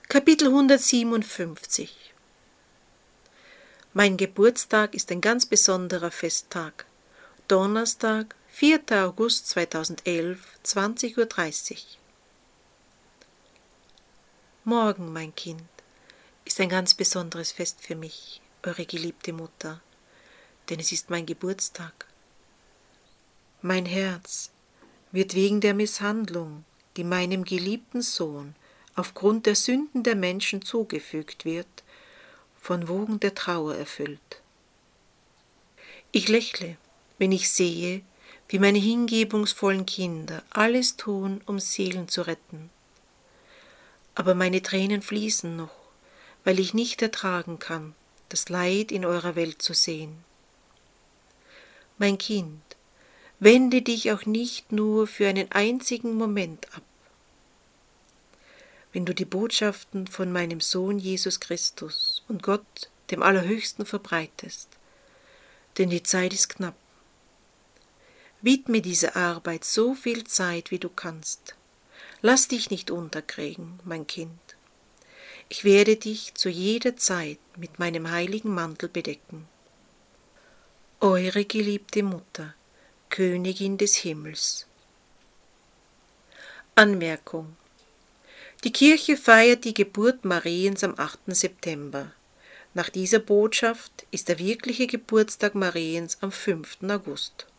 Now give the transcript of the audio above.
Kapitel 157. Mein Geburtstag ist ein ganz besonderer Festtag. Donnerstag, 4. August 2011, 20:30 Uhr. Morgen, mein Kind, ist ein ganz besonderes Fest für mich, eure geliebte Mutter, denn es ist mein Geburtstag. Mein Herz wird wegen der Misshandlung, die meinem geliebten Sohn aufgrund der Sünden der Menschen zugefügt wird, von Wogen der Trauer erfüllt. Ich lächle, wenn ich sehe, wie meine hingebungsvollen Kinder alles tun, um Seelen zu retten. Aber meine Tränen fließen noch, weil ich nicht ertragen kann, das Leid in eurer Welt zu sehen. Mein Kind, wende dich auch nicht nur für einen einzigen Moment ab. Wenn du die Botschaften von meinem Sohn Jesus Christus und Gott, dem Allerhöchsten, verbreitest, denn die Zeit ist knapp. Widme dieser Arbeit so viel Zeit, wie du kannst. Lass dich nicht unterkriegen, mein Kind. Ich werde dich zu jeder Zeit mit meinem heiligen Mantel bedecken. Eure geliebte Mutter, Königin des Himmels. Anmerkung: Die Kirche feiert die Geburt Mariens am 8. September. Nach dieser Botschaft ist der wirkliche Geburtstag Mariens am 5. August.